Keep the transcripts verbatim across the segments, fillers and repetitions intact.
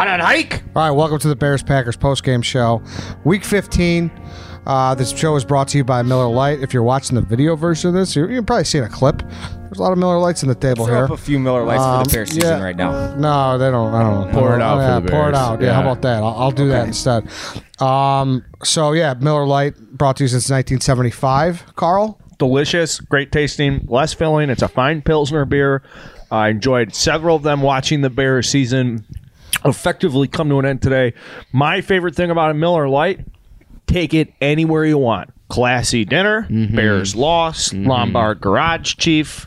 On that hike. All right, welcome to the Bears-Packers postgame show. Week fifteen. Uh, this show is brought to you by Miller Lite. If you're watching the video version of this, you're, you're probably seeing a clip. There's a lot of Miller Lights on the table Throw here. up a few Miller Lights Um, for the Bears season yeah. right now. No, they don't. I don't know. Pour I it don't- out yeah, for the Pour it Bears. out. Yeah, Yeah. how about that? I'll, I'll do that instead. Um, so, yeah, Miller Lite, brought to you since nineteen seventy-five. Carl? Delicious, great tasting, less filling. It's a fine Pilsner beer. I enjoyed several of them watching the Bears season effectively come to an end today. My favorite thing about a Miller Lite, take it anywhere you want. Classy dinner, Mm-hmm. Bears loss, Lombard Garage Chief.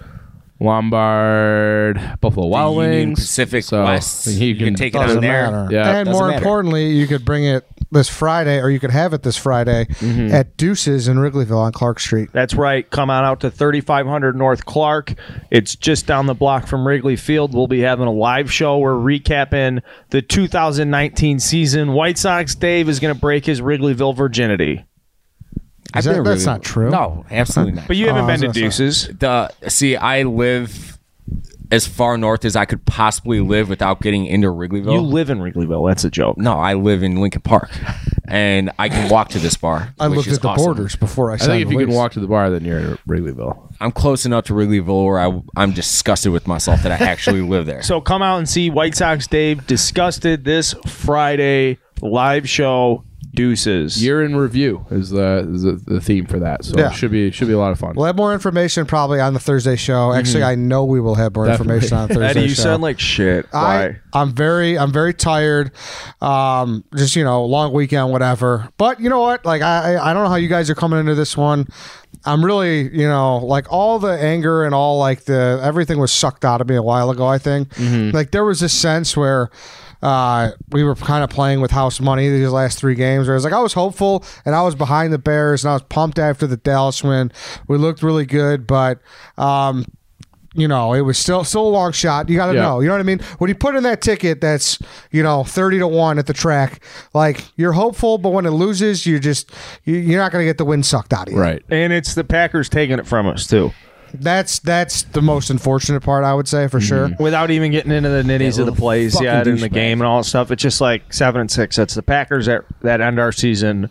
Lombard, Buffalo Wild Union Wings, Pacific so West. You You can, can take it Doesn't on there. matter. Yeah, and doesn't more matter. importantly, you could bring it this Friday, or you could have it this Friday Mm-hmm. at Deuces in Wrigleyville on Clark Street. That's right. Come on out to thirty-five hundred North Clark. It's just down the block from Wrigley Field. We'll be having a live show. We're recapping the two thousand nineteen season. White Sox Dave is going to break his Wrigleyville virginity. I've Is that- been that's really- not true. No, absolutely not. But you haven't Oh, I been to was gonna Deuces. The see, I live as far north as I could possibly live without getting into Wrigleyville. You live in Wrigleyville. That's a joke. no, I live in Lincoln Park, and I can walk to this bar. I which lived is at the awesome. borders before I I signed think if the you can lease. walk to the bar, then you're in Wrigleyville. I'm close enough to Wrigleyville where I, I'm disgusted with myself that I actually live there. So come out and see White Sox Dave Disgusted this Friday live show. Deuces. Year in review is the is the, the theme for that. So Yeah. it should be should be a lot of fun. We'll have more information probably on the Thursday show. Actually, I know we will have more Definitely. information on the Thursday Eddie, you show. sound like shit. I, Why? I'm very, I'm very tired. Um, just you know, long weekend, whatever. But you know what? Like, I, I don't know how you guys are coming into this one. I'm really, you know, like all the anger and all like the everything was sucked out of me a while ago. I think, like there was this sense where. Uh, we were kind of playing with house money these last three games. Where I was like, I was hopeful and I was behind the Bears and I was pumped after the Dallas win. We looked really good, but um, you know, it was still still a long shot. You got to Yeah. know, you know what I mean? When you put in that ticket, that's you know thirty to one at the track. Like you're hopeful, but when it loses, you just you, you're not going to get the wind sucked out of you. Right. And it's the Packers taking it from us, too. That's that's the most unfortunate part, I would say for sure. Without even getting into the nitties of the plays fucking yet in the douchebag. game and all that stuff. It's just like seven and six. That's the Packers that, that end our season.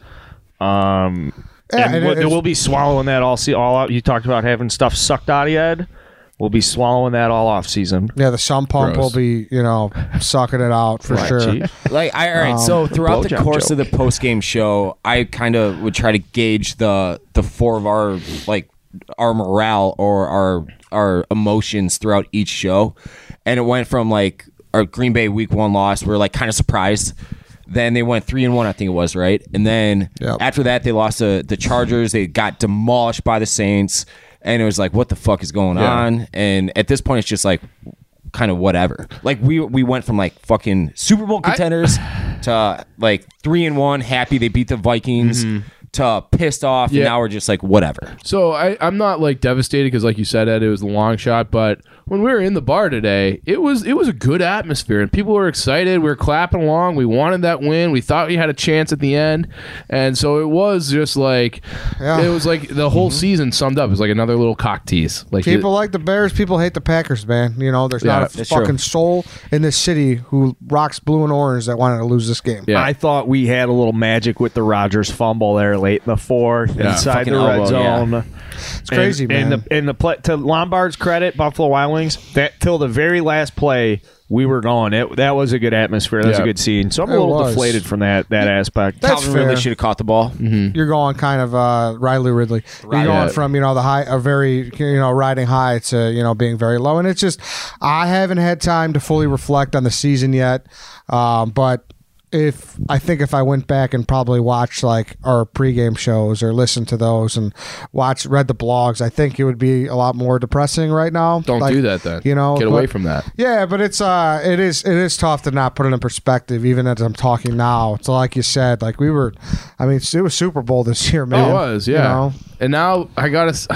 Um, Yeah, and and we'll, it's- we'll be swallowing that all, see, all out. You talked about having stuff sucked out of you, Ed. We'll be swallowing that all off season. Yeah, the sump pump Gross. will be you know sucking it out for Right, sure. Chief? Like, I, all right. Um, so throughout the blowjob course joke. of the post game show, I kind of would try to gauge the the four of our like our morale or our our emotions throughout each show, and it went from like our Green Bay Week One loss, we we're like kind of surprised. Then they went three and one, I think it was, right? And then Yep. after that, they lost to the Chargers. They got demolished by the Saints, and it was like, what the fuck is going Yeah. on? And at this point, it's just like kind of whatever. Like we we went from like fucking Super Bowl contenders to like three and one, happy they beat the Vikings, to pissed off, Yeah. and now we're just like whatever. So I, I'm not like devastated because, like you said, Ed, it was a long shot. But when we were in the bar today, it was it was a good atmosphere, and people were excited. We were clapping along. We wanted that win. We thought we had a chance at the end, and so it was just like Yeah. it was like the whole season summed up. It was like another little cock tease. Like People it- like the Bears. People hate the Packers, man. You know, there's Yeah, not a that's fucking true. soul in this city who rocks blue and orange that wanted to lose this game. Yeah. I thought we had a little magic with the Rodgers fumble there late in the fourth inside Fucking the red elbow, zone. yeah. It's crazy, and, man. And the, and the play, to Lombard's credit, Buffalo Wild Wings, that till the very last play, we were going. It, that was a good atmosphere. That was Yeah. a good scene. So I'm a It little was. deflated from that that aspect. That's Calvin fair. Ridley should have caught the ball. You're going kind of uh, Riley Ridley. You're Riley. going Yeah. from you know the high, a very you know riding high to you know being very low, and it's just I haven't had time to fully reflect on the season yet. Um, but if I think if I went back and probably watched like our pregame shows or listened to those and watched read the blogs, I think it would be a lot more depressing right now. Don't Like, do that then. You know, get away but- from that. Yeah, but it's uh, it is it is tough to not put it in perspective. Even as I'm talking now, it's like you said, like we were. I mean, it was Super Bowl this year, man. It was, yeah. You know? And now I gotta. s-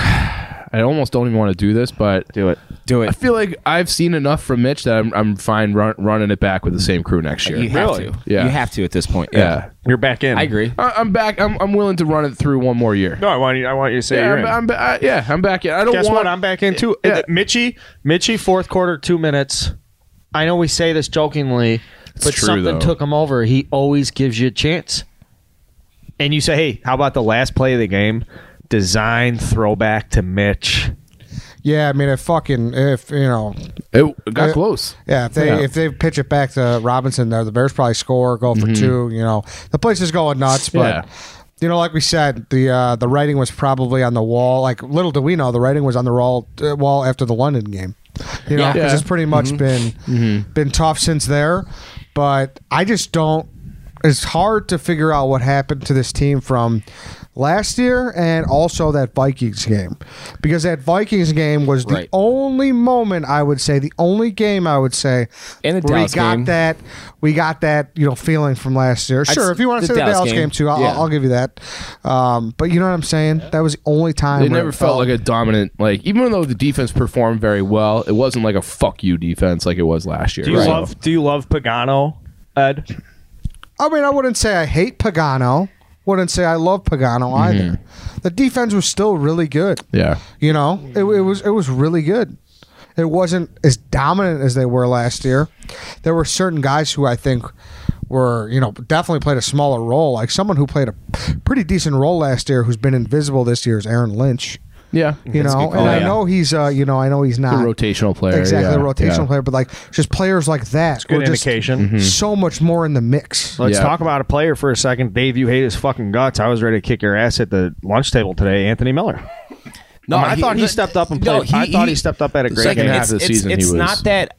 I almost don't even want to do this, but Do it. Do I it. feel like I've seen enough from Mitch that I'm, I'm fine run, running it back with the same crew next year. You have Really? to. Yeah. You have to at this point. yeah. Yeah. You're back in. I agree. I, I'm back. I'm, I'm willing to run it through one more year. No, I want you. I want you to say Yeah, you're I'm, in. I'm, ba- I- yeah, I'm back in. I don't Guess want. what? I'm back in too. Yeah. Mitchie, Mitchie, fourth quarter, two minutes. I know we say this jokingly. but true, something though. took him over. He always gives you a chance. And you say, hey, how about the last play of the game? Design throwback to Mitch. Yeah, I mean, if fucking if you know, It got Uh, close. yeah, if they Yeah. if they pitch it back to Robinson, there the Bears probably score, go for two. You know, the place is going nuts. But Yeah. you know, like we said, the uh, the writing was probably on the wall. Like little do we know, the writing was on the wall uh, wall after the London game. You know, Yeah. because Yeah. it's pretty much been been tough since there. But I just don't. It's hard to figure out what happened to this team from last year and also that Vikings game, because that Vikings game was the Right. only moment, I would say, the only game I would say And the where we Dallas got game. that we got that you know feeling from last year. Sure, s- if you want to the say the Dallas Dallas game, game. too, I'll, Yeah. I'll give you that. Um, but you know what I'm saying? That was the only time They where never it felt like a dominant, like, even though the defense performed very well, it wasn't like a fuck you defense like it was last year. Do you Right. love Do you love Pagano, Ed? I mean, I wouldn't say I hate Pagano. Wouldn't say I love Pagano Mm-hmm. either. The defense was still really good. Yeah. You know, it, it was it was really good. It wasn't as dominant as they were last year. There were certain guys who I think were, you know, definitely played a smaller role. Like someone who played a pretty decent role last year, who's been invisible this year, is Aaron Lynch. Yeah. You That's a know, good call, and I yeah. know he's, uh, you know, I know he's A not rotational player. exactly yeah. a rotational Yeah. player, but like just players like that, Good were just indication. so much more in the mix. Let's Yeah. talk about a player for a second. Dave, you hate his fucking guts. I was ready to kick your ass at the lunch table today. Anthony Miller. No, I he- thought he no, stepped up and no, played. I thought he stepped up at a great Second game. half it's, of the it's- season, It's he was- not that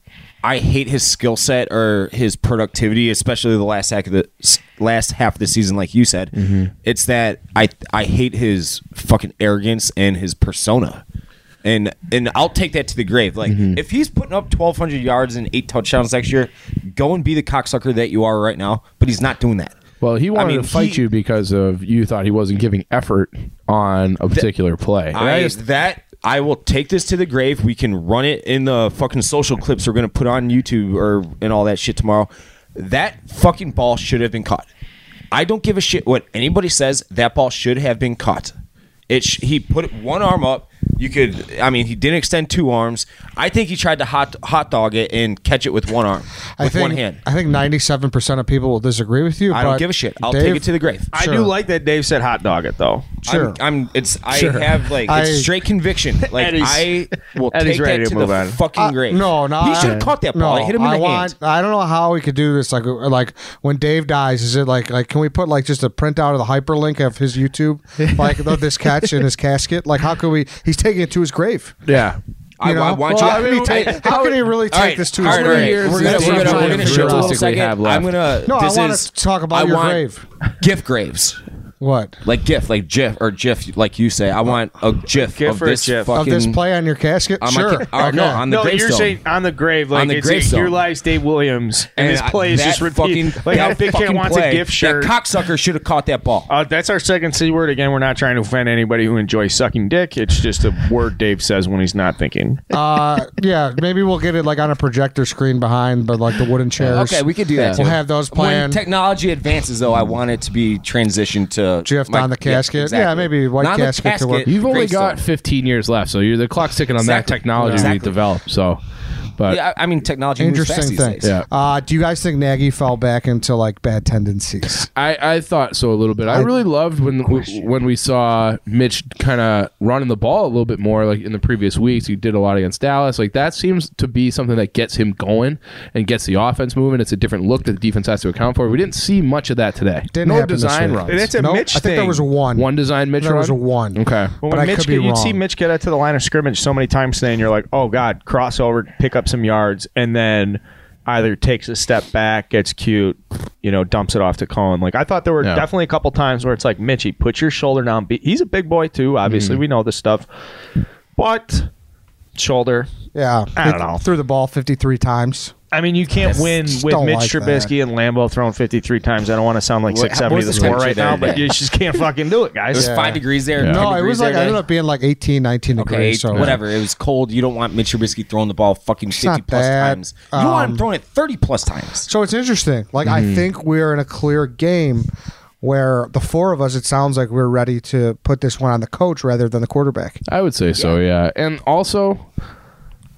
I hate his skill set or his productivity, especially the last half of the last half of the season, like you said. Mm-hmm. It's that I I hate his fucking arrogance and his persona. And and I'll take that to the grave. Like Mm-hmm. if he's putting up twelve hundred yards and eight touchdowns next year, go and be the cocksucker that you are right now. But he's not doing that. Well, he wanted mean, to fight he- you because of you thought he wasn't giving effort on a particular play. And I I, just- that I will take this to the grave. We can run it in the fucking social clips we're gonna put on YouTube or and all that shit tomorrow. That fucking ball should have been caught. I don't give a shit what anybody says. That ball should have been caught. It sh- he put one arm up. You could. I mean, he didn't extend two arms. I think he tried to hot hot dog it and catch it with one arm, I with think, one hand. I think ninety-seven percent of people will disagree with you. I don't but give a shit. I'll Dave- take it to the grave. I Sure. do like that Dave said hot dog it, though. Sure. I'm, I'm. It's. I Sure. have like. I- It's straight conviction. Like Eddie's- I will Eddie's take ready that to to move the on. fucking Uh, grave. no, no, He should I- have caught that ball. No, I hit him in I the want, hand. I don't know how we could do this. Like, like when Dave dies, is it like, like can we put like just a printout of the hyperlink of his YouTube, like of this catch in his casket? Like, how could we? He's taking it to his grave. yeah. I, You know? I want Well, you. how can he take- how can he really All take this to his all right, grave? all right. Years We're is gonna, Dave we're gonna, trying we're to gonna shift a little realistically second. have left? I'm gonna. No, I this want is, to talk about I your want grave. gift graves. What? Like GIF, like GIF or GIF, like you say. I want a GIF, GIF of or a this GIF? fucking. Of this play on your casket? on my Sure. ca- or no, Okay. on the No, you're gravestone. saying on the grave, like On the it's gravestone. your life's Dave Williams, and, And his I- play is that just repeated. fucking- Like how that Big Cat fucking wants play, a gift shirt. That cocksucker should have caught that ball. Uh, that's our second C word. Again, we're not trying to offend anybody who enjoys sucking dick. It's just a word Dave says when he's not thinking. Uh, yeah, maybe we'll get it like on a projector screen behind, but like the wooden chairs. Okay, we could do that. We'll too. have those When playing. technology advances, though, I want it to be transitioned to GIF'd my- on the casket? Yeah, exactly. Yeah, maybe white Not on the casket to work. You've only gravestone. got fifteen years left, so you're the clock's ticking on that Exactly. technology Exactly. we developed. So, but Yeah, I I mean, technology moves fast Interesting these thing. days. Yeah. Uh, do you guys think Nagy fell back into like bad tendencies? I, I thought so a little bit. I, I- really loved when when we saw Mitch kind of running the ball a little bit more, like in the previous weeks. He did a lot against Dallas. Like that seems to be something that gets him going and gets the offense moving. It's a different look that the defense has to account for. We didn't see much of that today. Didn't no happen this design week. runs. And it's a Nope, Mitch I think there thing. was a one. One design Mitch There run? was a one. Okay. Well, But when I Mitch could be get, you'd wrong. see Mitch get out to the line of scrimmage so many times today, and you're like, oh, God, crossover, pick up some yards, and then either takes a step back, gets cute, you know, dumps it off to Cohen. Like, I thought there were Yeah. definitely a couple times where it's like, Mitchie, put your shoulder down. Be- He's a big boy, too. Obviously, we know this stuff. But shoulder, Yeah, I don't know. Threw the ball fifty-three times. I mean, you can't win Just with don't Mitch like Trubisky and Lambeau throwing fifty-three times. I don't want to sound like What- six what seventy was the the score temperature right now, there but today? you just can't fucking do it, It guys. was Yeah. five degrees there. Yeah. ten No, it degrees was like there I ended today. up being like eighteen, nineteen Okay, degrees. So whatever. It was cold. You don't want Mitch Trubisky throwing the ball fucking fifty not plus that. times. You don't want him Um, throwing it thirty plus times. So it's interesting. Like Mm-hmm. I think we're in a clear game where the four of us, it sounds like we're ready to put this one on the coach rather than the quarterback. I would say so, yeah. And also,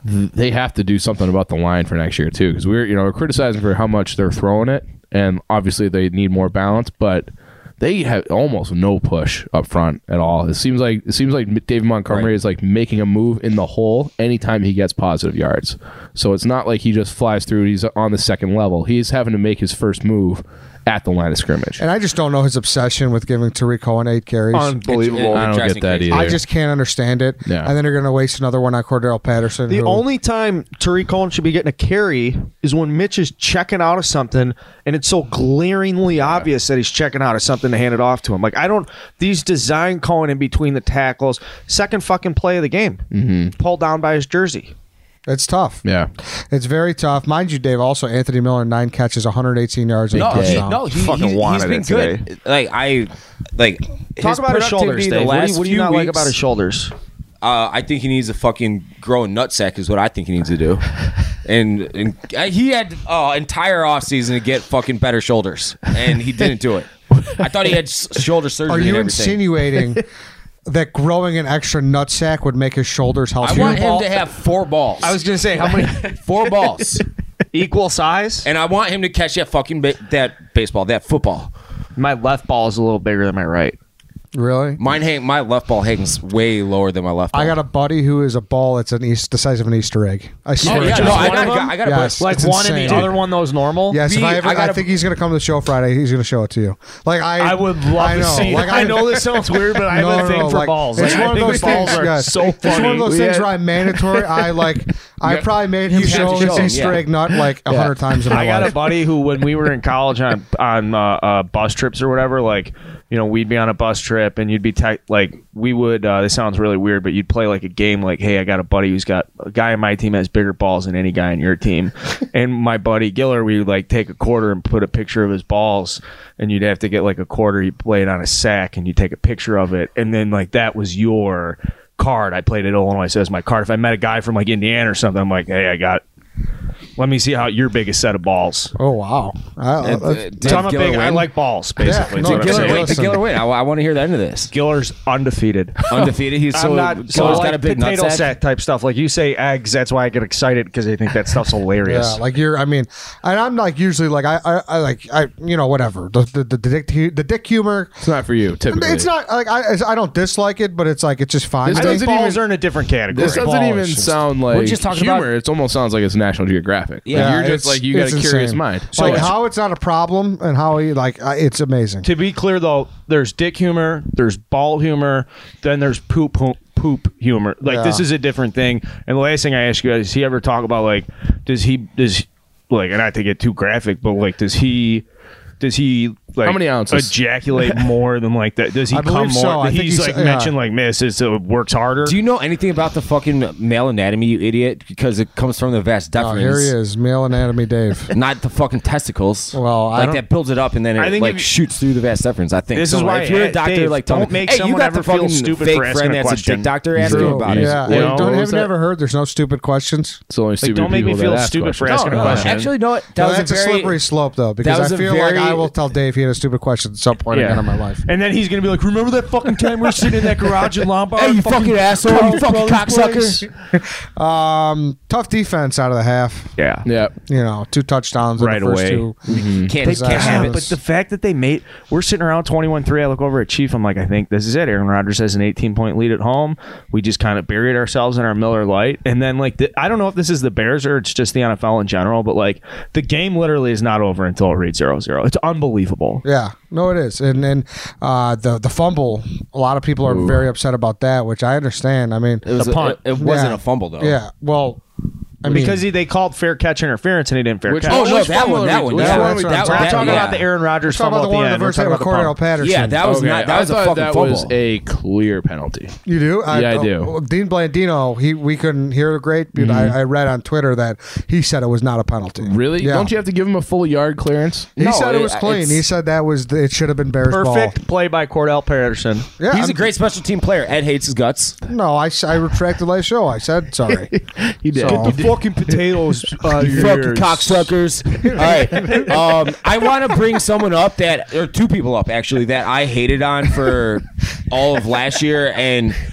th- they have to do something about the line for next year too, because we're you know we're criticizing for how much they're throwing it, and obviously they need more balance, but they have almost no push up front at all. It seems like it seems like David Montgomery Right. is like making a move in the hole anytime he gets positive yards. So it's not like he just flies through. He's on the second level. He's having to make his first move at the line of scrimmage. And I just don't know his obsession with giving Tariq Cohen eight carries. Unbelievable. It- I don't drives get me that crazy. either. I just can't understand it. Yeah. And then they're going to waste another one on Cordell Patterson. The who- only time Tariq Cohen should be getting a carry is when Mitch is checking out of something, and it's so glaringly obvious that he's checking out of something to hand it off to him. Like, I don't, these design Cohen in between the tackles, second fucking play of the game, mm-hmm. pulled down by his jersey. It's tough. Yeah. It's very tough. Mind you, Dave, also Anthony Miller, nine catches, one hundred eighteen yards, eight No, he, touchdowns. no, he, Fucking he's, he's wanted been it good. today. Like I, like Talk his about his shoulders, productivity the Dave. What do last you, what do you few not like weeks, about his shoulders? Uh, I think he needs to fucking grow a nutsack is what I think he needs to do. And, and uh, he had uh, entire offseason to get fucking better shoulders, and he didn't do it. I thought he had s- shoulder surgery Are you and everything. insinuating that growing an extra nutsack would make his shoulders I healthier? want him to have four balls. I was going to say, how many four balls. equal size? And I want him to catch that fucking ba- that baseball, that football. My left ball is a little bigger than my right. Really? Mine hang, my left ball hangs way lower than my left ball. I got a buddy who is a ball that's an east, the size of an Easter egg. I swear. Oh, to yeah, God. no, I one got, of a- them? I got a Yes. buddy. Like It's one and insane. the other one, those normal? Yes, if We- I ever, I I, gotta- think he's going to come to the show Friday. He's going to show it to you. Like I, I would love I to know. see. Like I know this sounds weird, but I have No, a no, thing no, for like, balls. It's Like, I one of think those balls things. are Yes. so funny. It's one of those We things had- where I'm mandatory. I like. I Yeah. probably made him You have show to his show him, Easter yeah. egg nut like a hundred times in my I got life. a buddy who, when we were in college on on uh, uh, bus trips or whatever, like, you know, we'd be on a bus trip and you'd be te- like, we would. Uh, this sounds really weird, but you'd play like a game. Like, hey, I got a buddy who's got a guy on my team has bigger balls than any guy on your team, and my buddy Giller, we would like take a quarter and put a picture of his balls, and you'd have to get like a quarter. You play it on a sack, and you take a picture of it, and then like that was your card. I played at Illinois, so that's my card. If I met a guy from like Indiana or something, I'm like, hey, I got. Let me see how your biggest set of balls. Oh wow! I, Uh, that's- did So I'm a Giller big. I win? like balls, basically. no, is what I'm Giller, saying. wait, Listen. did Giller win? I, I want to hear the end of this. Giller's undefeated. Undefeated. He's so I'm not so Giller's like got a big potato nutsack. sack type stuff. Like you say eggs, that's why I get excited because I think that stuff's hilarious. Yeah, like you're. I mean, and I'm like usually like I, I, I like I, you know, whatever the the, the, dick, the dick humor. It's not for you, typically. It's not like I, I don't dislike it, but it's like it's just fine. This I to me. think doesn't balls even- are in a different category. This doesn't Ball even is just- sound like We're just talking humor. about- It almost sounds like it's National Geographic. Yeah, Like, you're it's- just like you got it's a curious insane. mind. So like it's- how it's not a problem and how he like I, it's amazing. To be clear, though, there's dick humor, there's ball humor, then there's poop poop, poop humor. Like Yeah. this is a different thing. And the last thing I ask you is, he ever talk about like, does he does like, and not to get too graphic, but like, does he? Does he like How many ounces? ejaculate more than like that? Does he I come believe more? so. I think he's, he's- like yeah. mentioned like miss is so it works harder. Do you know anything about the fucking male anatomy, you idiot? Because it comes from the vas Oh, deferens. here he is, male anatomy Dave. Not the fucking testicles. Well, I like don't- that builds it up and then I it think like if you- shoots through the vas deferens. I think This so. is why if you're I- a doctor, Dave, like tell don't me, make hey, you someone got ever the feel fucking stupid fake for asking friend a that's a question. dick doctor. Ask him True. about it. Yeah. You Hey, know, don't what have was you that? ever heard? There's no stupid questions. It's only Like, stupid don't make me people feel that ask stupid for questions. asking a No, question. actually, no. That No, was that's a a, very slippery slope though, because was I a feel like very- I will tell Dave he had a stupid question at some point Yeah. again in my life. And then he's gonna be like, "Remember that fucking time we were sitting in that garage in Lombard? Hey, you fucking asshole! You Carl fucking Brothers place?" cocksucker! Um, tough defense out of the half. Yeah, Yeah. You know, two touchdowns in Right the first away. two. Can't They Possessions. can't have it. But the fact that they made, we're sitting around twenty-one three. I look over at Chief. I'm like, I think this is it. Aaron Rodgers has an eighteen point lead at home. We just kind of buried ourselves in our Miller Lite. And then, like, the, I don't know if this is the Bears or it's just the N F L in general, but like, the game literally is not over until it reads zero zero. It's unbelievable. Yeah, no, it is, and then uh, the the fumble. A lot of people are very upset about that, which I understand. I mean, It was The a- punt. It, it wasn't Yeah. a fumble though. yeah, well, I mean, because he, they called fair catch interference and he didn't fair Which catch. Oh one- no, which that fumble one, are that we- one, which that one one. are we That, talking that, We're not about? talking yeah. about the Aaron Rodgers talk fumble about at the the one end. in the We're first talking half about with the punt. Cordell Patterson. Yeah, that was Okay, not. That was I a thought fucking that fumble. was a clear penalty. You do? Yeah, I do. well, Dean Blandino, he we couldn't hear great, but I, I read on Twitter that he said it was not a penalty. Really? Yeah. Don't you have to give him a full yard clearance? He No, said it it- was clean. it's- He said that was the, it should have been Bears Perfect play by Cordell Patterson. ball. Yeah, He's I'm- a great special team player. Ed hates his guts. No, I, s- I retracted last show. I said sorry. He did. So- He did. Fucking potatoes. Uh, You fucking cocksuckers. All right. Um, I want to bring someone up that, or two people up actually, that I hated on for all of last year. And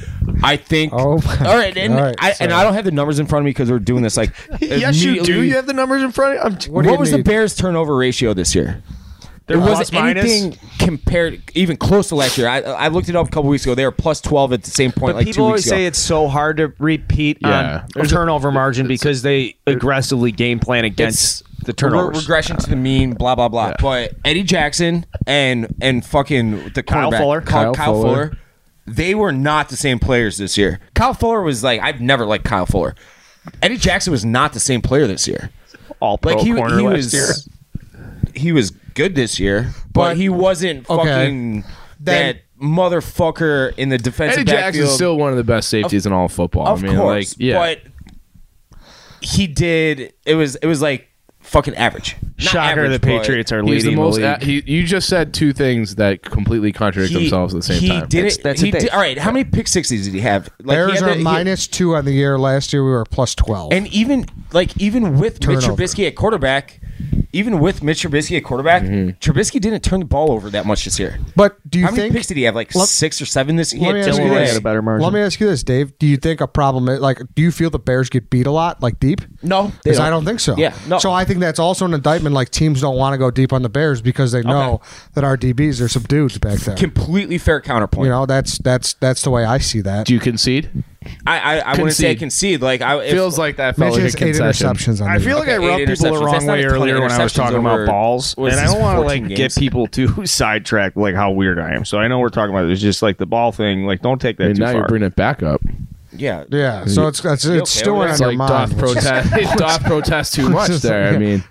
I think. Oh, my all right, and All right, I and sorry. I don't have the numbers in front of me because we're doing this like. Yes, you do. immediately- You have the numbers in front of you. What, do you was the need? Bears' turnover ratio this year? They're It plus wasn't minus. anything compared, even close to last year. I, I looked it up a couple weeks ago. They were plus twelve at the same point, But like people two always weeks ago. say it's so hard to repeat Yeah. on a turnover margin because they aggressively game plan against the Re- turnovers. regression to the mean, blah blah blah. But Eddie Jackson and and fucking the Kyle quarterback, Fuller. Kyle, Kyle Kyle Fuller. Fuller, they were not the same players this year. Kyle Fuller was like, I've never liked Kyle Fuller. Eddie Jackson was not the same player this year. All pro Like he, corner he last was, year. he was good this year, but, But- he wasn't okay. fucking Then- that motherfucker in the defensive Eddie Jackson's backfield. still one of the best safeties in all of football. Of I mean, course, like, yeah. but he did. It was it was like fucking average. Not Shocker, average, the but Patriots are He's the leading most. the a- league. he, you just said two things that completely contradict themselves at the same he time. Did That's- it, that's he the thing. did, all right, how many pick sixes did he have? Like, he Bears had are the- he- minus two on the year. Last year we were plus twelve. and even like even with Turnover. Mitch Trubisky at quarterback, even with Mitch Trubisky at quarterback, Trubisky didn't turn the ball over that much this year. but do you How many think? picks did he have? Like Let- six or seven this year. Let me ask you Dylan Ray this. had a better margin. Let me ask you this, Dave. Do you think a problem is like? Do you feel the Bears get beat a lot, like deep? No, they Because I don't think so. Yeah, no. So I think that's also an indictment. Like teams don't want to go deep on the Bears because they know that our D Bs are some dudes back there. Completely fair counterpoint. You know, that's that's that's the way I see that. Do you concede? I I, I wouldn't say I Concede. concede. Like I if, Feels like that Mitch felt like a has eight concession. interceptions on I the feel year. like I Okay, rubbed eight people the interceptions. wrong That's not way a ton of earlier when I was interceptions talking over- about balls, was and I this don't want to fourteen like games? get people too sidetracked like how weird I am. So I know we're talking about it. It's just like the ball thing. Like don't take that I mean, too now far. you're bringing it back up. yeah. Yeah. So it's it's, it's okay stewing with on It's your like mind. doth protest. It doth protest too much Just there. I like- mean,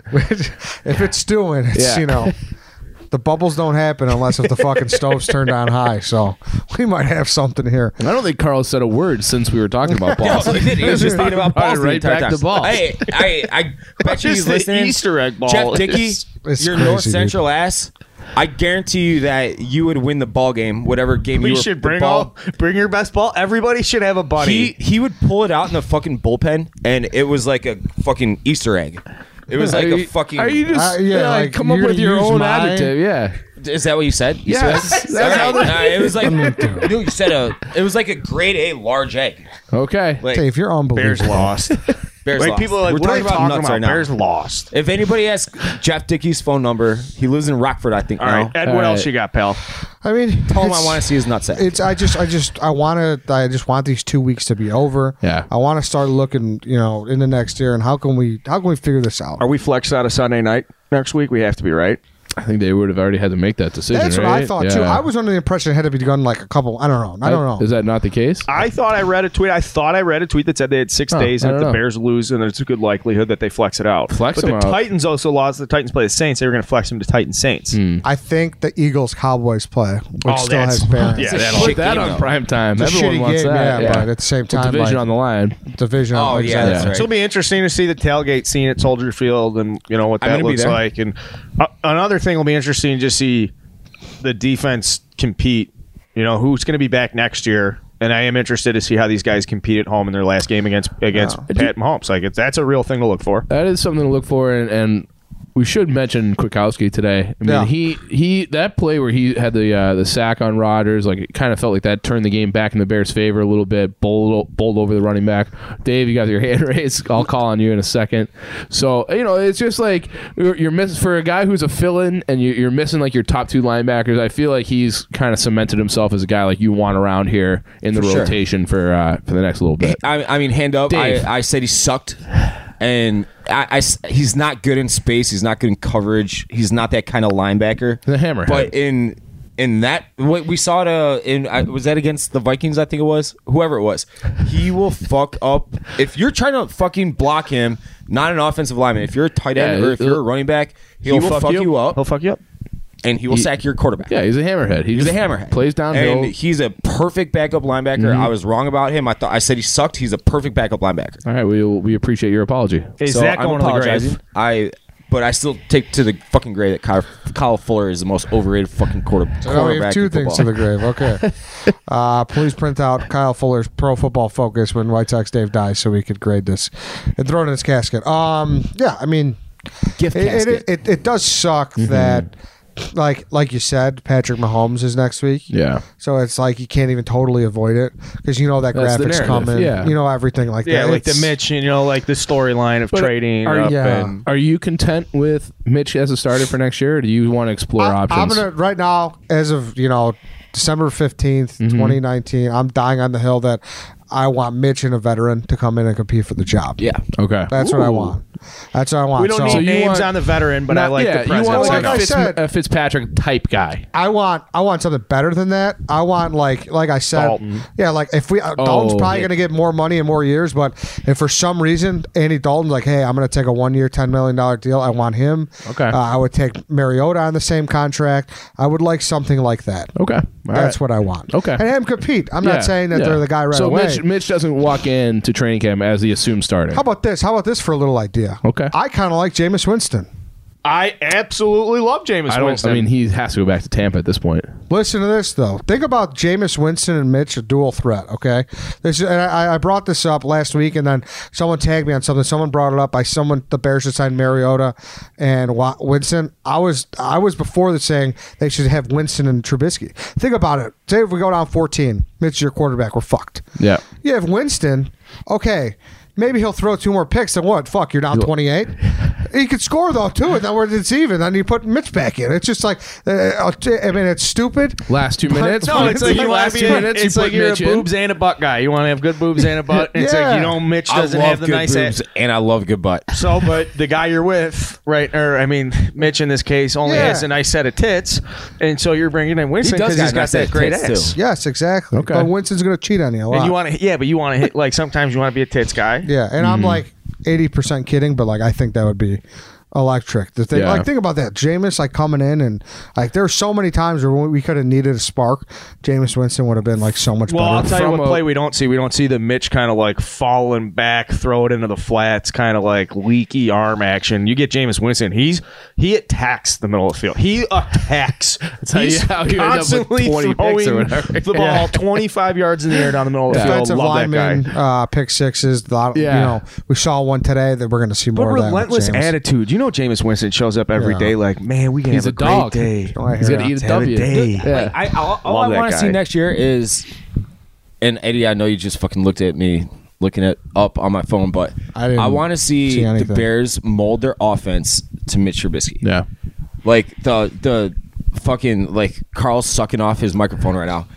if it's stewing, it's Yeah. you know. The bubbles don't happen unless if the fucking stove's turned on high. So we might have something here. I don't think Carl said a word since we were talking about No, balls. he did. He was just thinking about Brought it balls the right entire back time. to balls. Hey, I, I bet you is he's the listening. Easter egg ball? Jeff Dickey, It's- it's your crazy, North dude. Central ass. I guarantee you that you would win the ball game, whatever game we you were. should the bring ball. all bring your best ball. Everybody should have a buddy. He he would pull it out in the fucking bullpen, and it was like a fucking Easter egg. It was like are a you, fucking. Are you just Uh, yeah, yeah, like, come up you're with gonna your use own mine? adjective? Yeah. Is that what you said? You Yes, said- that's All how right. the- Uh, it was like dude. no, you said a. It was like a grade A large egg. Okay. Like Dave, you're unbelievable. Bears lost. Bears like lost. people are like, We're what are talking you about talking nuts about? right now. Bears lost. If anybody has Jeff Dickey's phone number, he lives in Rockford, I think. All now. right, Ed, All what right. else you got, pal? I mean, Tell him it's- I want to see his nutsack. It's I just I just I want to I just want these two weeks to be over. Yeah. I want to start looking, you know, in the next year and how can we how can we figure this out? Are we flexed out of Sunday night next week? We have to be, right? I think they would have already had to make that decision. That's what right? I thought Yeah. too. I was under the impression it had to be done like a couple. I don't know. I don't know. Is that not the case? I thought I read a tweet. I thought I read a tweet that said they had six Huh, days, I and if don't the know. Bears lose, and there's a good likelihood that they flex it out. Flex but them the out. Titans also lost. The Titans play the Saints. They were going to flex them to Titans Saints. I think the Eagles Cowboys play, which Oh, still that's- has bearings. yeah, It's a that'll- shit Put that game, on though. prime time. It's a Everyone shitty wants game, that. yeah, but at the same With time, division like, on the line. division. Oh, yeah, exactly. that's right. So it'll be interesting to see the tailgate scene at Soldier Field, and you know what I'm that gonna be looks there. like. And uh, another thing will be interesting to see the defense compete. You know who's going to be back next year, and I am interested to see how these guys compete at home in their last game against against Pat Mahomes. Like it's, that's a real thing to look for. That is something to look for, and, and we should mention Kwiatkowski today. I mean, Yeah. he he that play where he had the uh, the sack on Rodgers, like it kind of felt like that turned the game back in the Bears' favor a little bit. Bowled, bowled over the running back. Dave, you got your hand raised. I'll call on you in a second. So you know, it's just like you're, you're missing for a guy who's a fill-in, and you, you're missing like your top two linebackers. I feel like he's kind of cemented himself as a guy like you want around here in the For sure. rotation for uh, for the next little bit. I, I mean, hand up. I, Dave. I said he sucked, and I, I s- he's not good in space. He's not good in coverage. He's not that kind of linebacker. The hammerhead. But in in that, what we saw it uh, in uh, was that against the Vikings? I think it was. Whoever it was, he will fuck up if you're trying to fucking block him. Not an offensive lineman. If you're a tight end Yeah, or if you're a running back, he will fuck, you. up, He'll fuck you up. and he will He- sack your quarterback. Yeah, he's a hammerhead. He He's just a hammerhead. Plays downhill. and he's a perfect backup linebacker. I was wrong about him. I thought I said he sucked. He's a perfect backup linebacker. All right, we we appreciate your apology. Is So that I'm going to the apologizing. grave? I, but I still take to the fucking grave that Kyle, Kyle Fuller is the most overrated fucking quarter, So now we quarterback. have two in things football. to the grave. Okay. uh, please print out Kyle Fuller's Pro Football Focus when White Sox Dave dies so we could grade this and throw it in his casket. Um, yeah, I mean, Gift it, casket. it, it, it does suck that like like you said, Patrick Mahomes is next week. Yeah. So it's like you can't even totally avoid it because you know that That's the graphics narrative, coming. yeah. You know everything like Yeah, that. like the It's- Mitch, you know, like the storyline of But trading are you- up Yeah. and Are you content with Mitch as a starter for next year, or do you want to explore I, options? I'm gonna right now, as of you know, December fifteenth, Mm-hmm. twenty nineteen. I'm dying on the hill that I want Mitch and a veteran to come in and compete for the job. Yeah. Okay. That's what I want. That's what I want. we don't so need So you names want- on the veteran, but I Not- like yeah, the presence. you want like Like I a, Fitz, said- a Fitzpatrick type guy. I want I want something better than that. I want like like I said, Dalton. yeah, like if we uh, Dalton's Oh, probably yeah. going to get more money and more years, but if for some reason Andy Dalton's like, hey, I'm going to take a one year, ten million dollar deal, I want him. Okay. uh, I would take Mariota on the same contract. I would like something like that. Okay. All That's right. what I want. Okay. and him compete. I'm Yeah, not saying that yeah. they're the guy right so away. Mitch, Mitch doesn't walk into training camp as the assumed starter. How about this? How about this for a little idea? Okay. I kind of like Jameis Winston. I absolutely love Jameis I don't. Winston. I mean, he has to go back to Tampa at this point. Listen to this though. Think about Jameis Winston and Mitch, a dual threat. Okay, this and I, I brought this up last week, and then someone tagged me on something. Someone brought it up by someone. The Bears should sign Mariota and Wa- Winston. I was I was before this saying they should have Winston and Trubisky. Think about it. Say if we go down fourteen, Mitch is your quarterback. We're fucked. Yeah. You have Winston. Okay. Maybe he'll throw two more picks. Then what? Fuck, you're down twenty-eight. He could score though too, and then we're it's even. Then you put Mitch back in. It's just like uh, I mean, it's stupid. Last two minutes. no, it's like you want last to two be. minutes. It's you like put you're Mitch a in. boobs and a butt guy. You want to have good boobs and a butt. It's Yeah. like you know Mitch doesn't I love have the good nice boobs ass. and I love good butt. So, but the guy you're with, right? Or I mean, Mitch in this case only Yeah. has a nice set of tits, and so you're bringing in Winston does because got he's a got nice set that of great tits, ass. too. Yes, exactly. Okay. But Winston's going to cheat on you a lot. And you want to, yeah, but you want to hit like sometimes you want to be a tits guy. yeah, and I'm like eighty percent kidding, but like I think that would be electric. The thing, Yeah. like think about that, Jameis like coming in and like there were so many times where we could have needed a spark. Jameis Winston would have been like so much Well, I'll better. tell you From what a- play we don't see. We don't see the Mitch kind of like falling back, throw it into the flats, kind of like leaky arm action. You get Jameis Winston. He's he attacks the middle of the field. He attacks. how you- He's how you end up with constantly twenty picks or throwing whatever. the ball Yeah. twenty-five yards in the air down the middle of the field. Defensive Love that lineman, guy. uh, pick sixes. A lot, Yeah. You know, we saw one today that we're going to see But more of that. with relentless Jameis. attitude. You know, Jameis Winston shows up every Yeah. day like, man, we can He's have a a, great dog. day. Oh, I He's hear gonna ya. eat a Have a W. day. Yeah. I all, all Love I that want to see guy. next year is, and Eddie, I know you just fucking looked at me looking at up on my phone, but I didn't I want to see, see the anything. Bears mold their offense to Mitch Trubisky. Yeah. Like the the fucking like Carl's sucking off his microphone right now.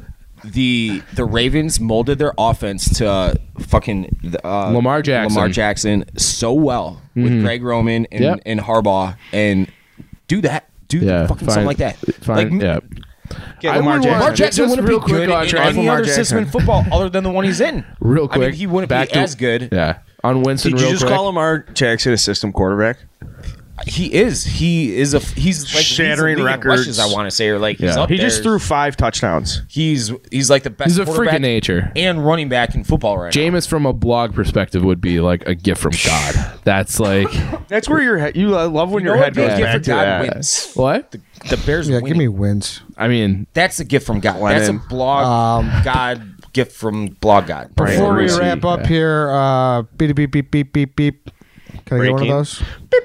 The the Ravens molded their offense to uh, fucking uh, Lamar Jackson. Lamar Jackson so well with Greg Roman and, Yep. and Harbaugh, and do that, do Yeah. fucking fine. something like that. Fine. Like, yeah. Get I Lamar would Jackson. want- Lamar Jackson Just wouldn't real be quick good on in Trent any Lamar other Jackson. system in football other than the one he's in. Real I mean, quick. he wouldn't back be to- as good. Yeah. On Winston, Did you real just quick. call Lamar Jackson a system quarterback? He is. He is a. He's like Shattering he's a league in records. rushes, I want to say, or like he's Yeah. up He there. just threw five touchdowns. He's he's like the best. He's a freak quarterback of nature. and running back in football right now. Jameis, from a blog perspective, would be like a gift from God. That's like That's where your head. You I love when You your know head what? goes The gift back from to God that. wins. what? The, the Bears. Yeah, winning. give me wins. I mean, That's a gift from God. That's a Lennon. blog Um, God gift from blog God. Before we Ricci. wrap up Yeah. here, uh, beep beep beep beep beep beep. Can I get one of Breaking. those?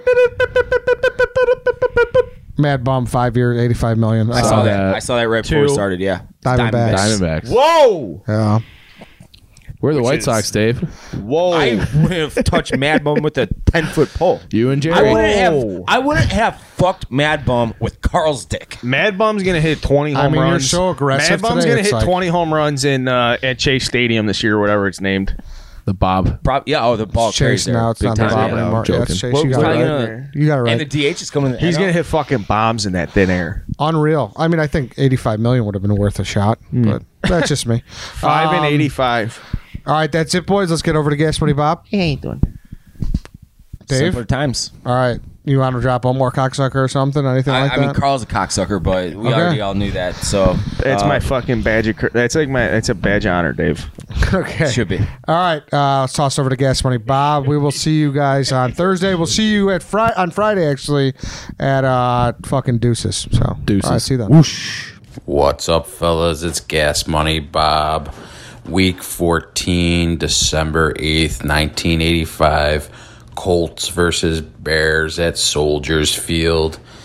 Mad Bum, five years, eighty-five million. I Uh, saw that. that. I saw that right before we Two. started. Yeah, Diamondbacks. Diamondbacks. Whoa! Yeah. We're the Which White is- Sox, Dave. Whoa! I would have touched Mad Bum with a ten foot pole. You and I Jerry. wouldn't have. Whoa. I wouldn't have fucked Mad Bum with Carl's dick. Mad Bum's gonna hit twenty I home mean, you're runs. so aggressive Mad Bum's today, gonna it's hit like- twenty home runs in uh, at Chase Stadium this year, or whatever it's named. The Bob. Prob- yeah. Oh, the ball carries Chase there. now. It's Big not the time. Bob Yeah, anymore. I'm Yeah, it's joking. Chase. What You was got it I right. gonna- You got it right. And the D H is coming. He's gonna hit fucking bombs in that thin air. Unreal. I mean, I think eighty-five million would have been worth a shot, but that's just me. Five and Um, eighty-five. All right, that's it, boys. Let's get over to Gas Money Bob. Dave. Simpler times. All right. You want to drop one more cocksucker or something? Anything I, like I that? mean, Carl's a cocksucker, but we Okay. already all knew that. So That's uh, my fucking badge. Of, cur- that's like my. That's a badge of honor, Dave. okay. should be. All right, uh, let's toss over to Gas Money Bob. We will see you guys on Thursday. We'll see you at Fri- on Friday actually at uh, fucking Deuces. So Deuces. All right, see you then. What's up, fellas? It's Gas Money Bob. Week fourteen, December eighth, nineteen eighty-five. Colts versus Bears at Soldiers Field.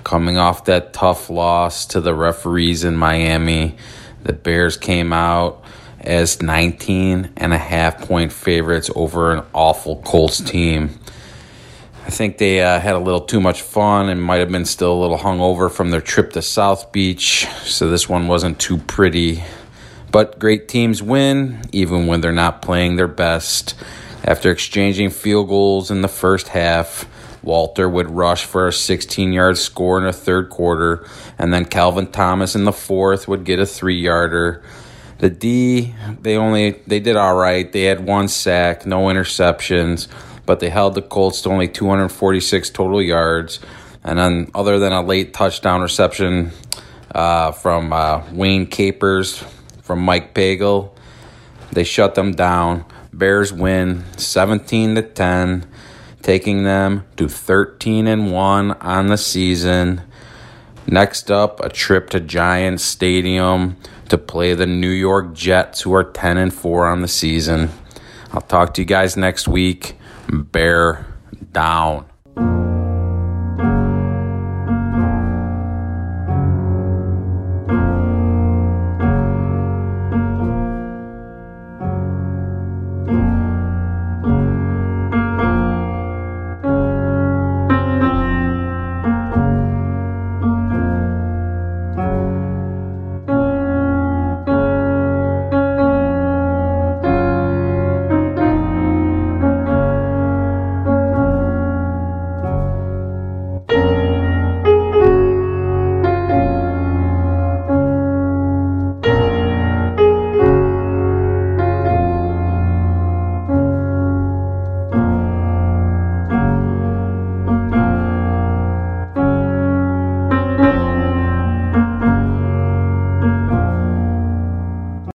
coming off that tough loss to the referees in Miami. The Bears came out as nineteen and a half point favorites over an awful Colts team. I think they uh, had a little too much fun and might have been still a little hungover from their trip to South Beach, so this one wasn't too pretty. But great teams win, even when they're not playing their best. After exchanging field goals in the first half, Walter would rush for a sixteen-yard score in the third quarter, and then Calvin Thomas in the fourth would get a three-yarder. The D, they only they did all right. They had one sack, no interceptions, but they held the Colts to only two hundred forty-six total yards. And then other than a late touchdown reception uh, from uh, Wayne Capers, from Mike Pagel, they shut them down. Bears win seventeen to ten, taking them to thirteen and one on the season. Next up, a trip to Giants Stadium to play the New York Jets, who are ten and four on the season. I'll talk to you guys next week. Bear down.